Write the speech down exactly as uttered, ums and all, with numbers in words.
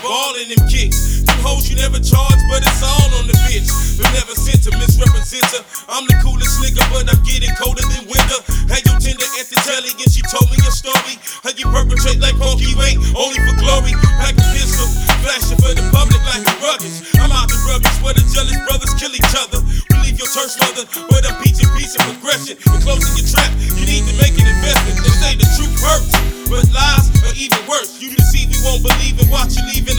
ball in them kicks. Them hoes you never charged, but it's all on the bitch. But never sent to misrepresent her. I'm the coolest nigga, but I'm getting colder than winter. Had you tender at the telly and she told me a story. How you perpetrate like Funky Wayne, only for glory. Pack a pistol, flashing for the public like a rugged. I'm out the rugged where the jealous brothers kill each other. We leave your church mother.